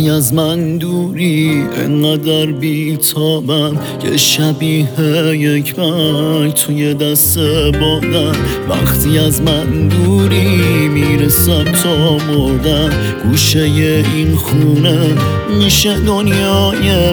وقتی از من دوری انقدر بی‌تابم که شبیه یک برگ توی دست بادم. وقتی از من دوری میرسم تا مردن، گوشه این خونه میشه دنیای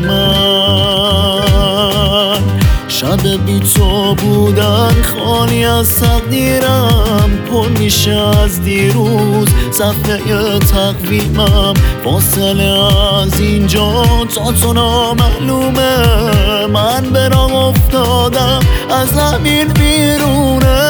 من. شب بی تو بودن خالی از تقدیرم، پر میشه از دیروز صفحه تقویمم. فاصله از اینجا تا تو نامعلومه، من به راه افتادم از زمین بیرونه.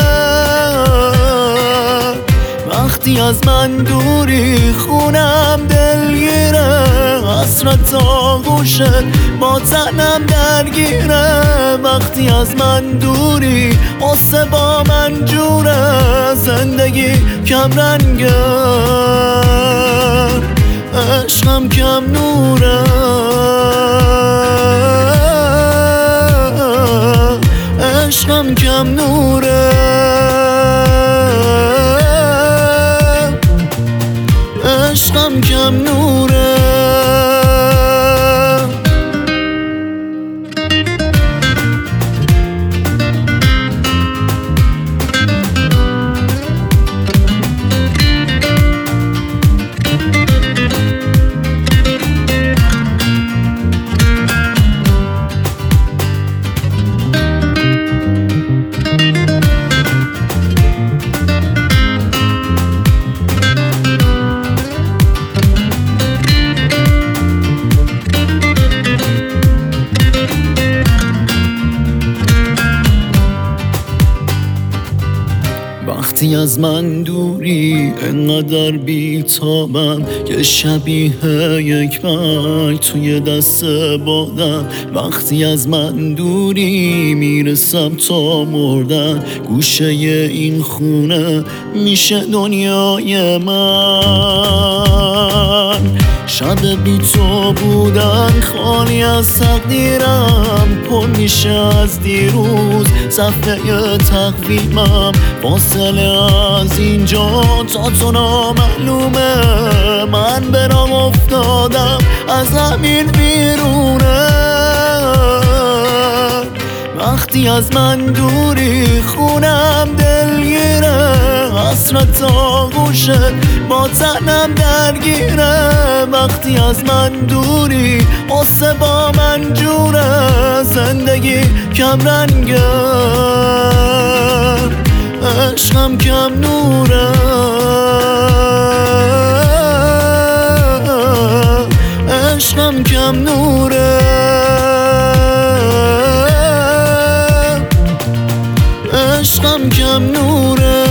وقتی از من دوری خونم دلگیره، حسرت آغوشت با تنم درگیره. وقتی از من دوری قصه با من جوره، زندگی کم رنگه عشقم کم نوره. عشقم کم نوره. عشقم کم نوره. وقتی از من دوری انقدر بی‌تابم که شبیه یک برگ توی دست بادم. وقتی از من دوری میرسم تا مردن، گوشه این خونه میشه دنیای من. شب بی تو بودن خالی از تقدیرم، پر میشه از دیروز صفحه تقویمم. فاصله از اینجا تا تو نامعلومه، من به راه افتادم از زمین بیرونه. وقتی از من دوری خونم دلگیره، حسرت آغوشت با تنم درگیره. وقتی از من دوری قصه با من جوره، زندگی کم رنگه عشقم کم نوره. عشقم کم نوره. عشقم کم نوره.